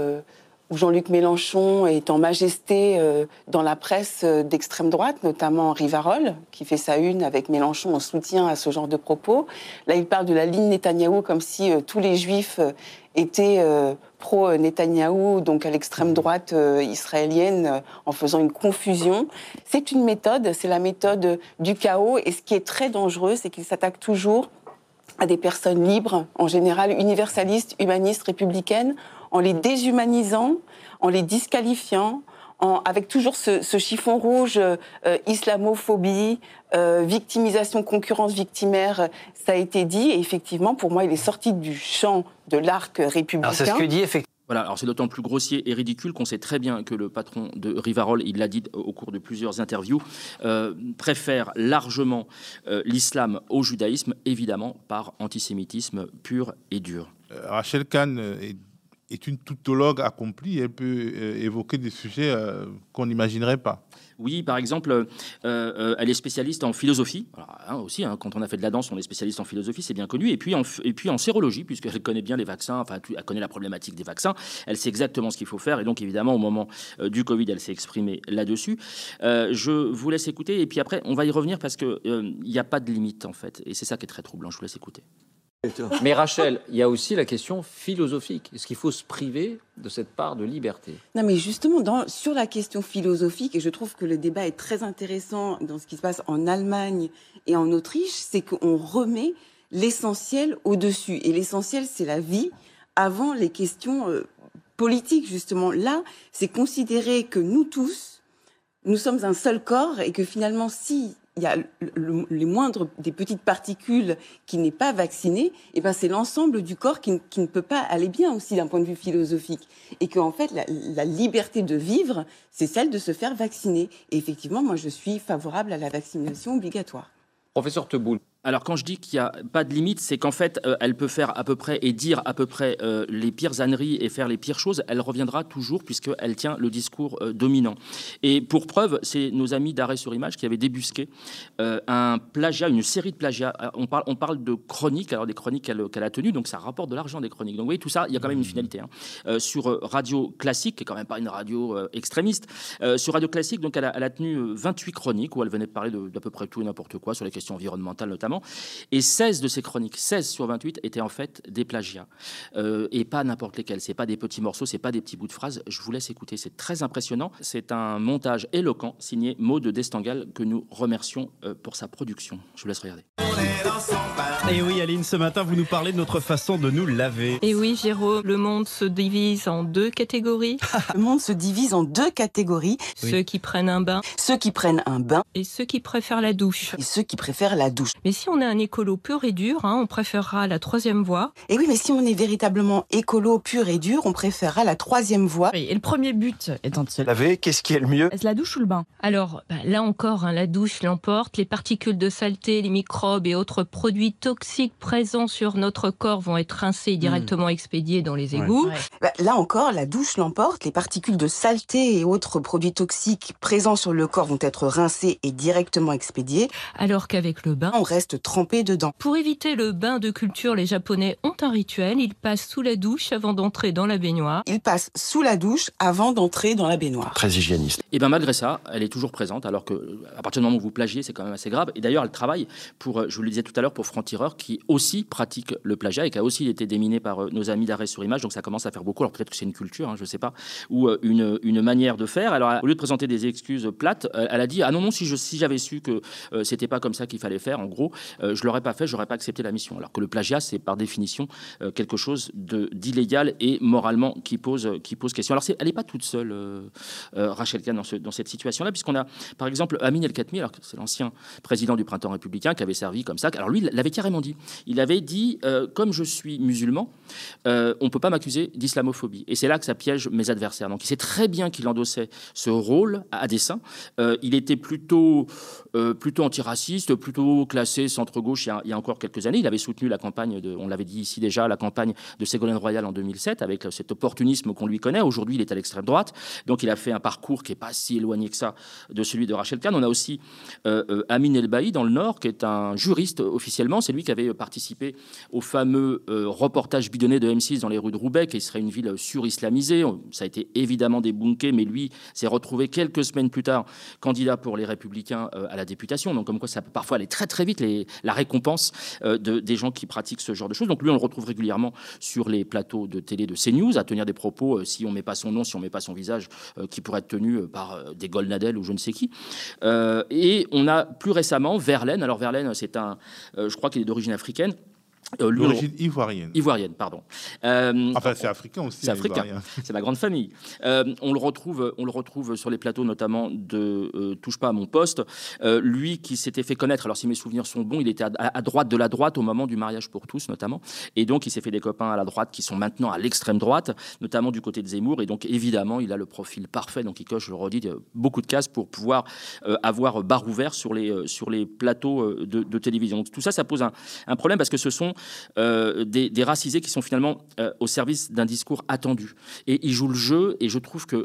N: Où Jean-Luc Mélenchon est en majesté dans la presse d'extrême droite, notamment Rivarol, qui fait sa une avec Mélenchon en soutien à ce genre de propos. Là, il parle de la ligne Netanyahou comme si tous les juifs étaient pro-Netanyahou, donc à l'extrême droite israélienne, en faisant une confusion. C'est une méthode, c'est la méthode du chaos, et ce qui est très dangereux, c'est qu'il s'attaque toujours à des personnes libres, en général universalistes, humanistes, républicaines, en les déshumanisant, en les disqualifiant, avec toujours ce chiffon rouge, islamophobie, victimisation, concurrence victimaire, ça a été dit, et effectivement, pour moi, il est sorti du champ de l'arc républicain.
B: Alors, c'est ce que dit effectivement. Voilà, alors c'est d'autant plus grossier et ridicule qu'on sait très bien que le patron de Rivarol, il l'a dit au cours de plusieurs interviews, préfère largement l'islam au judaïsme, évidemment par antisémitisme pur et dur.
A: Rachel Kahn est est une tautologue accomplie. Elle peut évoquer des sujets qu'on n'imaginerait pas.
B: Oui, par exemple, elle est spécialiste en philosophie. Alors, aussi, quand on a fait de la danse, on est spécialiste en philosophie, c'est bien connu. Et puis en sérologie, puisqu'elle connaît bien les vaccins, enfin, elle connaît la problématique des vaccins. Elle sait exactement ce qu'il faut faire. Et donc, évidemment, au moment du Covid, elle s'est exprimée là-dessus. Je vous laisse écouter. Et puis après, on va y revenir parce qu'il n'y a pas de limite, en fait. Et c'est ça qui est très troublant. Je vous laisse écouter.
Q: Mais Rachel, il y a aussi la question philosophique. Est-ce qu'il faut se priver de cette part de liberté?
N: Non, mais justement, sur la question philosophique, et je trouve que le débat est très intéressant dans ce qui se passe en Allemagne et en Autriche, c'est qu'on remet l'essentiel au-dessus. Et l'essentiel, c'est la vie avant les questions politiques, justement. Là, c'est considérer que nous tous, nous sommes un seul corps et que finalement, si il y a les moindres des petites particules qui n'est pas vacciné, et ben c'est l'ensemble du corps qui ne peut pas aller bien aussi d'un point de vue philosophique. Et qu'en fait, la liberté de vivre, c'est celle de se faire vacciner. Et effectivement, moi, je suis favorable à la vaccination obligatoire.
Q: Professeur Teboul.
B: Alors quand je dis qu'il n'y a pas de limite, c'est qu'en fait, elle peut faire à peu près et dire à peu près les pires âneries et faire les pires choses. Elle reviendra toujours puisqu'elle tient le discours dominant. Et pour preuve, c'est nos amis d'Arrêt sur Image qui avaient débusqué un plagiat, une série de plagiats. On parle de chroniques, alors des chroniques qu'elle a tenues, donc ça rapporte de l'argent des chroniques. Donc vous voyez, tout ça, il y a quand même une finalité. Sur Radio Classique, qui est quand même pas une radio extrémiste, sur Radio Classique, donc elle a tenu 28 chroniques où elle venait de parler d'à peu près tout et n'importe quoi, sur les questions environnementales notamment. Et 16 de ces chroniques, 16 sur 28, étaient en fait des plagiats. Et pas n'importe lesquels. C'est pas des petits morceaux, c'est pas des petits bouts de phrases. Je vous laisse écouter, c'est très impressionnant. C'est un montage éloquent signé Maud Destangal que nous remercions pour sa production. Je vous laisse regarder.
R: Et oui, Aline, ce matin, vous nous parlez de notre façon de nous laver.
S: Et oui, Jérôme, le monde se divise en 2 catégories.
N: Le monde se divise en 2 catégories.
S: Ceux qui prennent un bain.
N: Ceux qui prennent un bain.
S: Et ceux qui préfèrent la douche.
N: Et ceux qui préfèrent la douche.
S: Mais si on est un écolo pur et dur, on préférera la 3e voie.
N: Et oui, mais si on est véritablement écolo pur et dur, on préférera la 3e voie.
T: Oui, et le premier but étant de se
R: laver, qu'est-ce qui est le mieux?
T: Est-ce la douche ou le bain?
S: Alors, là encore, la douche l'emporte. Les particules de saleté, les microbes et autres produits toxiques présents sur notre corps vont être rincés et directement expédiés dans les égouts.
N: Ouais. Là encore, la douche l'emporte. Les particules de saleté et autres produits toxiques présents sur le corps vont être rincés et directement expédiés.
S: Alors qu'avec le bain,
N: on reste trempé dedans.
S: Pour éviter le bain de culture, les Japonais ont un rituel. Ils passent sous la douche avant d'entrer dans la baignoire.
N: Ils passent sous la douche avant d'entrer dans la baignoire.
R: Très hygiéniste.
B: Et bien malgré ça, elle est toujours présente, alors que à partir du moment où vous plagiez, c'est quand même assez grave. Et d'ailleurs, elle travaille pour, je vous le disais tout à l'heure, pour Franc-Tireur, qui aussi pratique le plagiat et qui a aussi été déminé par nos amis d'Arrêt sur Image. Donc ça commence à faire beaucoup. Alors peut-être que c'est une culture, je ne sais pas, ou une manière de faire. Alors au lieu de présenter des excuses plates, elle a dit ah non, si j'avais su que c'était pas comme ça qu'il fallait faire, en gros, je l'aurais pas fait, j'aurais pas accepté la mission. Alors que le plagiat, c'est par définition quelque chose d'illégal et moralement qui pose question. Alors elle n'est pas toute seule, Rachel Kahn, dans cette situation-là, puisqu'on a par exemple Amin El-Khatmi, alors c'est l'ancien président du Printemps républicain qui avait servi comme ça. Alors lui, il l'avait carrément dit. Il avait dit comme je suis musulman, on peut pas m'accuser d'islamophobie. Et c'est là que ça piège mes adversaires. Donc il sait très bien qu'il endossait ce rôle à dessein. Il était plutôt antiraciste, plutôt classé centre-gauche il y a encore quelques années. Il avait soutenu la campagne, on l'avait dit ici déjà, la campagne de Ségolène Royal en 2007, avec cet opportunisme qu'on lui connaît. Aujourd'hui, il est à l'extrême droite. Donc il a fait un parcours qui n'est pas si éloigné que ça de celui de Rachel Kahn. On a aussi Amin El-Bailly dans le Nord, qui est un juriste officiellement. C'est lui qui avait participé au fameux reportage bidonné de M6 dans les rues de Roubaix, qui serait une ville sur-islamisée. Ça a été évidemment débunké, mais lui s'est retrouvé quelques semaines plus tard candidat pour les Républicains à la députation. Donc comme quoi ça peut parfois aller très très vite, la récompense des gens qui pratiquent ce genre de choses. Donc lui, on le retrouve régulièrement sur les plateaux de télé de CNews, à tenir des propos, si on ne met pas son nom, si on ne met pas son visage, qui pourraient être tenus par des Golnadel ou je ne sais qui. Et on a plus récemment Verlaine. Alors Verlaine, c'est je crois qu'il est d'origine africaine.
A: D'origine ivoirienne.
B: Ivoirienne, pardon.
A: Enfin, c'est africain aussi.
B: C'est africain. C'est la grande famille. On le retrouve sur les plateaux, notamment de Touche pas à mon poste. Lui qui s'était fait connaître, alors si mes souvenirs sont bons, il était à droite de la droite au moment du mariage pour tous, notamment. Et donc, il s'est fait des copains à la droite qui sont maintenant à l'extrême droite, notamment du côté de Zemmour. Et donc, évidemment, il a le profil parfait. Donc, il coche, je le redis, beaucoup de cases pour pouvoir avoir barre ouverte sur les plateaux de télévision. Donc, tout ça, ça pose un problème parce que ce sont des racisés qui sont finalement au service d'un discours attendu. Et ils jouent le jeu, et je trouve que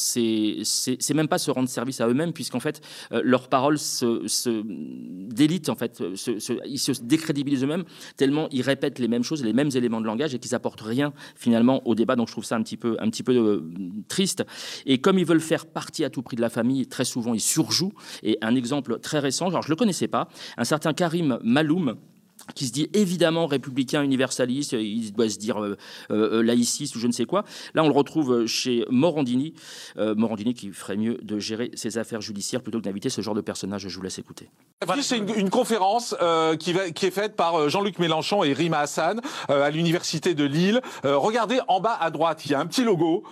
B: c'est même pas se rendre service à eux-mêmes, puisqu'en fait, leurs paroles se délitent, en fait, ils se décrédibilisent eux-mêmes, tellement ils répètent les mêmes choses, les mêmes éléments de langage, et qu'ils apportent rien, finalement, au débat. Donc je trouve ça un petit peu triste. Et comme ils veulent faire partie à tout prix de la famille, très souvent, ils surjouent. Et un exemple très récent, genre je le connaissais pas, un certain Karim Maloum, qui se dit évidemment républicain universaliste, il doit se dire laïciste ou je ne sais quoi. Là, on le retrouve chez Morandini. Morandini qui ferait mieux de gérer ses affaires judiciaires plutôt que d'inviter ce genre de personnage. Je vous laisse écouter.
U: C'est une conférence qui est faite par Jean-Luc Mélenchon et Rima Hassan à l'université de Lille. Regardez en bas à droite, il y a un petit logo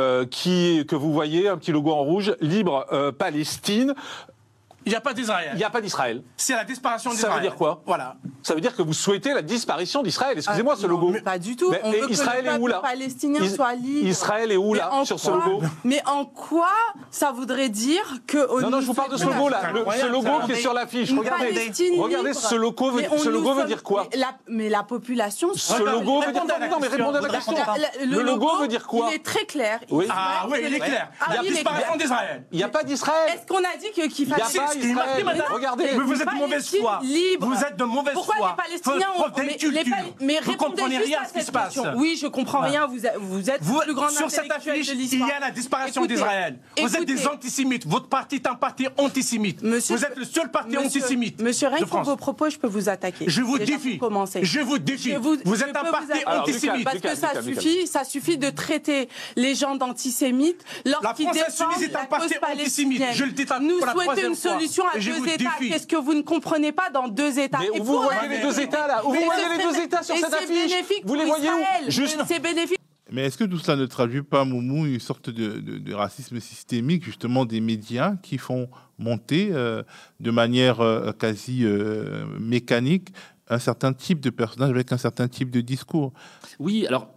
U: que vous voyez, un petit logo en rouge, Libre Palestine.
V: Il n'y a pas d'Israël.
U: Il n'y a pas d'Israël.
V: C'est la disparition d'Israël.
U: Ça veut dire quoi?
V: Voilà.
U: Ça veut dire que vous souhaitez la disparition d'Israël. Excusez-moi, ce logo.
W: Mais pas du tout. On veut
U: Israël
W: que le
U: est où là?
W: peuple palestinien soit libre.
U: Israël est où là sur ce logo?
W: Mais en quoi ça voudrait dire que
U: non, je vous parle de ce logo là. Ce logo qui est sur l'affiche. Regardez, ce logo veut dire quoi?
W: Mais la population.
U: Ce logo veut dire quoi? Non, mais répondez à la question. Le logo veut dire quoi?
W: Il est très clair.
V: Ah oui, il est clair. Il y a disparition d'Israël.
U: Il n'y a pas d'Israël.
W: Est-ce qu'on a dit qu'il fallait...
U: Il n'y a pas Israël. Regardez.
V: Mais vous êtes de mauvaise foi.
W: Libre.
V: Vous êtes de mauvaise foi.
W: Pourquoi les Palestiniens ont...
V: Mais vous comprenez rien à ce qui se passe.
W: Oui, je comprends rien. Vous êtes le plus grand
V: sur cette affiche, il y a la disparition d'Israël. Vous êtes des antisémites. Votre parti est un parti antisémite. Vous êtes le seul parti antisémite.
W: Monsieur Rey, pour vos propos, je peux vous attaquer.
V: Je vous défie. Je vous défie. Vous êtes un parti antisémite.
W: Parce que ça suffit de traiter les gens d'antisémites lorsqu'ils défendent la cause palestinienne. Nous souhaitons une solution à 2 États. Qu'est-ce que vous ne comprenez pas dans 2 États?
U: Mais où vous voyez les 2 États là? Où vous voyez les 2 États sur cette affiche? Vous les voyez où?
W: C'est bénéfique.
A: Mais est-ce que tout cela ne traduit pas, Moumou, une sorte de racisme systémique, justement, des médias qui font monter de manière quasi mécanique un certain type de personnage avec un certain type de discours?
B: Oui, alors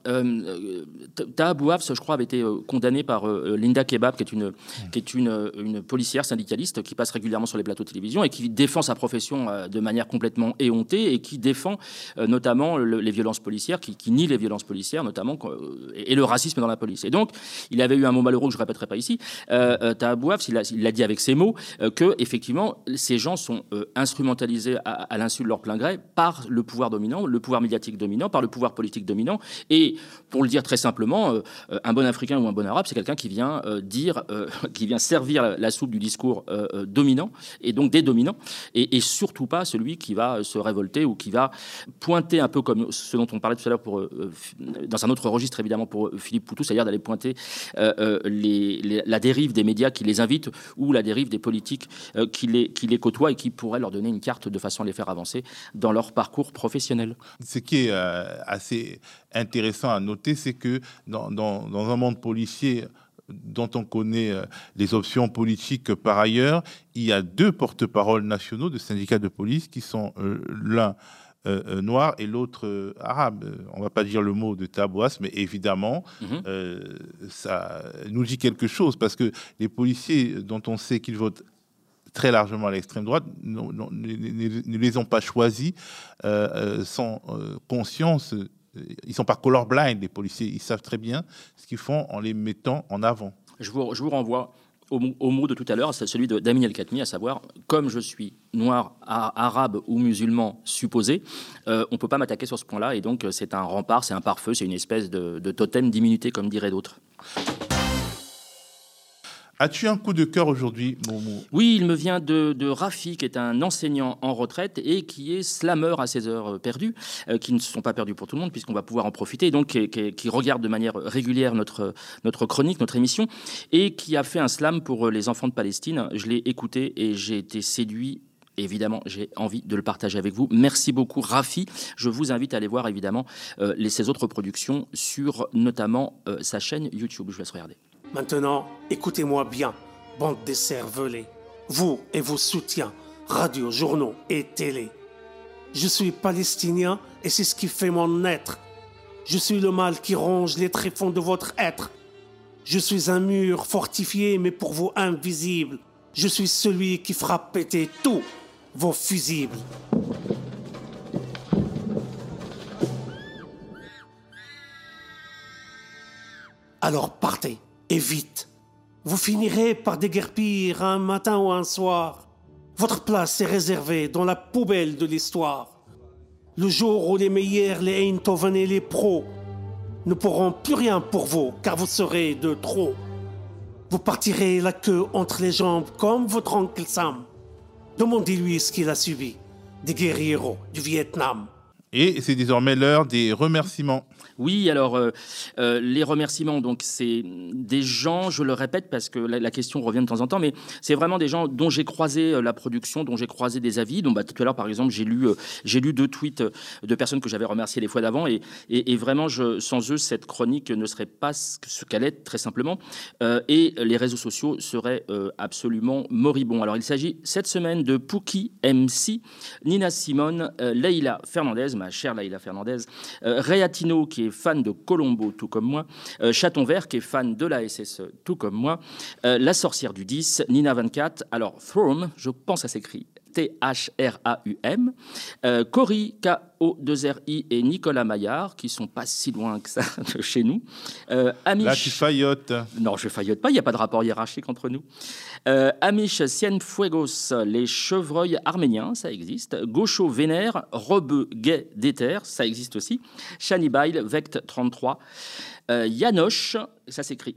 B: Taha Bouafs, je crois, avait été condamnée par Linda Kebab, qui est une policière syndicaliste qui passe régulièrement sur les plateaux de télévision et qui défend sa profession de manière complètement éhontée et qui défend notamment les violences policières, qui nie les violences policières notamment et le racisme dans la police. Et donc, il avait eu un mot malheureux que je ne répéterai pas ici. Taha Bouafs, il l'a dit avec ces mots, que effectivement, ces gens sont instrumentalisés à l'insu de leur plein gré par le pouvoir dominant, le pouvoir médiatique dominant, par le pouvoir politique dominant. Et pour le dire très simplement, un bon Africain ou un bon Arabe, c'est quelqu'un qui vient qui vient servir la soupe du discours dominant, et donc des dominants, et surtout pas celui qui va se révolter ou qui va pointer un peu comme ce dont on parlait tout à l'heure dans un autre registre évidemment pour Philippe Poutou, c'est-à-dire d'aller pointer la dérive des médias qui les invitent ou la dérive des politiques qui les côtoient et qui pourraient leur donner une carte de façon à les faire avancer dans leur parcours professionnel.
A: Ce qui est assez intéressant à noter, c'est que dans un monde policier dont on connaît les options politiques par ailleurs, il y a 2 porte-paroles nationaux de syndicats de police qui sont l'un noir et l'autre arabe. On ne va pas dire le mot de Taha Bouafs, mais évidemment, ça nous dit quelque chose, parce que les policiers dont on sait qu'ils votent très largement à l'extrême droite ne les ont pas choisis sans conscience. Ils ne sont pas colorblind, les policiers. Ils savent très bien ce qu'ils font en les mettant en avant.
B: Je vous renvoie au mot de tout à l'heure, c'est celui d'Amin El-Khatmi, à savoir, comme je suis noir, arabe ou musulman supposé, on ne peut pas m'attaquer sur ce point-là, et donc c'est un rempart, c'est un pare-feu, c'est une espèce de totem d'immunité, comme diraient d'autres.
A: As-tu un coup de cœur aujourd'hui, Moumou?
B: Oui, il me vient de Rafi, qui est un enseignant en retraite et qui est slammer à ses heures perdues, qui ne sont pas perdues pour tout le monde, puisqu'on va pouvoir en profiter, et donc qui regarde de manière régulière notre chronique, notre émission, et qui a fait un slam pour les enfants de Palestine. Je l'ai écouté et j'ai été séduit. Évidemment, j'ai envie de le partager avec vous. Merci beaucoup, Rafi. Je vous invite à aller voir, évidemment, ses autres productions sur notamment sa chaîne YouTube. Je vous laisse regarder.
X: Maintenant, écoutez-moi bien, bande de cervelés, vous et vos soutiens, radio, journaux et télé. Je suis palestinien et c'est ce qui fait mon être. Je suis le mal qui ronge les tréfonds de votre être. Je suis un mur fortifié mais pour vous invisible. Je suis celui qui fera péter tous vos fusibles. Alors partez, et vite. Vous finirez par déguerpir un matin ou un soir. Votre place est réservée dans la poubelle de l'histoire. Le jour où les meilleurs, les Eindhoven et les pros ne pourront plus rien pour vous, car vous serez de trop. Vous partirez la queue entre les jambes comme votre oncle Sam. Demandez-lui ce qu'il a subi des guerrieros du Vietnam.
A: Et c'est désormais l'heure des remerciements.
B: Oui, alors les remerciements, donc c'est des gens, je le répète parce que la question revient de temps en temps, mais c'est vraiment des gens dont j'ai croisé la production, dont j'ai croisé des avis. Donc tout à l'heure, par exemple, j'ai lu 2 tweets de personnes que j'avais remerciées les fois d'avant, et vraiment, sans eux, cette chronique ne serait pas ce qu'elle est, très simplement, et les réseaux sociaux seraient absolument moribonds. Alors il s'agit cette semaine de Pookie MC, Nina Simone, Leila Fernandez, ma chère Leila Fernandez, Réatino, qui est fan de Colombo, tout comme moi, Chaton Vert, qui est fan de la SSE, tout comme moi, La Sorcière du 10, Nina 24, alors Thrum, je pense à s'écrit Thraum, Cory, K-O-2-R-I, et Nicolas Maillard, qui sont pas si loin que ça de chez nous. Amish...
A: Là, tu faillotes.
B: Non, je faillote pas, il n'y a pas de rapport hiérarchique entre nous. Amish Cienfuegos, les chevreuils arméniens, ça existe. Gaucho Vénère, Rebeu Gay d'Éther, ça existe aussi. Shanibail, Vect 33. Yanoche, ça s'écrit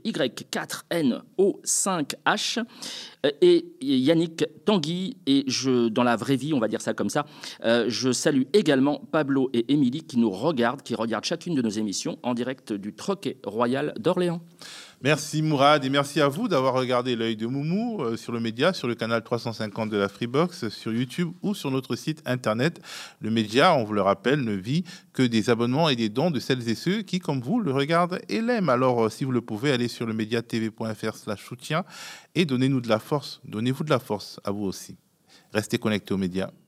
B: Y4NO5H, et Yannick Tanguy, et dans la vraie vie, on va dire ça comme ça, je salue également Pablo et Émilie qui nous regardent, qui regardent chacune de nos émissions en direct du Troquet Royal d'Orléans.
A: Merci Mourad, et merci à vous d'avoir regardé l'œil de Moumou sur le média, sur le canal 350 de la Freebox, sur YouTube ou sur notre site internet. Le média, on vous le rappelle, ne vit que des abonnements et des dons de celles et ceux qui, comme vous, le regardent et l'aiment. Alors, si vous le pouvez, allez sur le mediatv.fr/soutien et donnez-nous de la force. Donnez-vous de la force à vous aussi. Restez connectés aux médias.